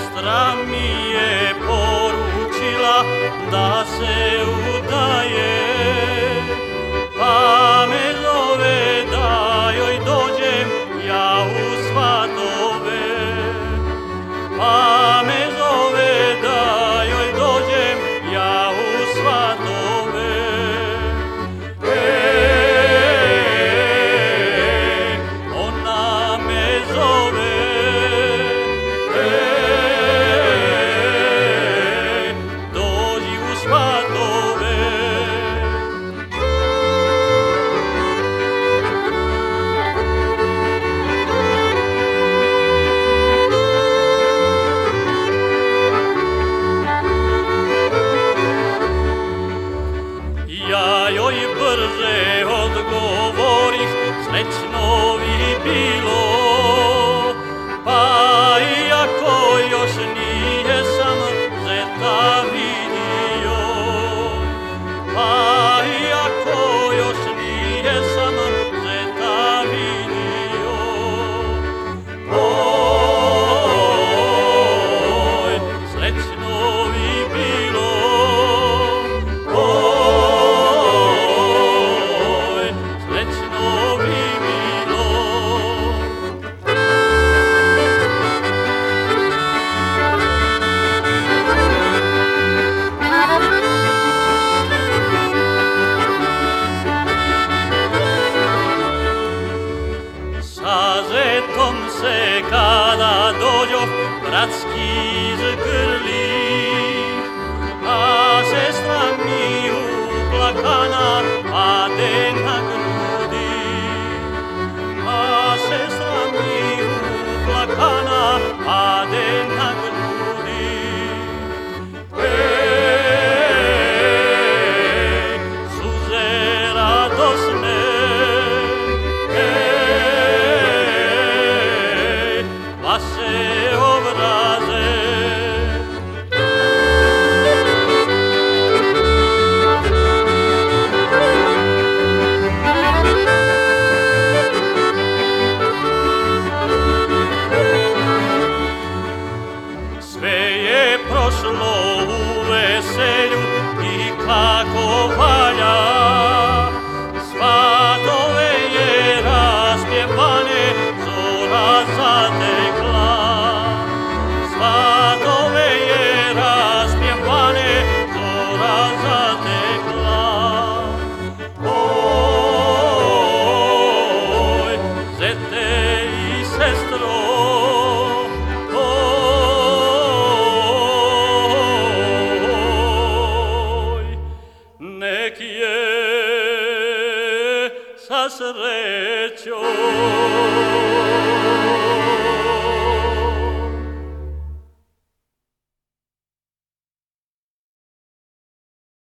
Sestra mi je poručila da se udaje, pa me zove da joj dođem ja u svatove. Pa me zove da joj dođem ja u svatove. Ona me zove, dođi u svatove. Ja joj brže odgovorih, srećno bi bilo, pa iako još nije sam zeta vidio, pa iako još nije sam zeta vidio. Oj, srećno bi bilo, srećno bi bilo. Sa zetom se kada dođoh bratski zgrli, a sestra mi uplakana pade na grudi, a sestra mi uplakana pade na grudi. Suze radosne, vaše obraze. Sve je prošlo u veselju i kako valja, svatove je raspjevane, zora zatekla. Svatove je raspjevane, zora zatekla. Oj, zete i sestro, nek je sa srećom.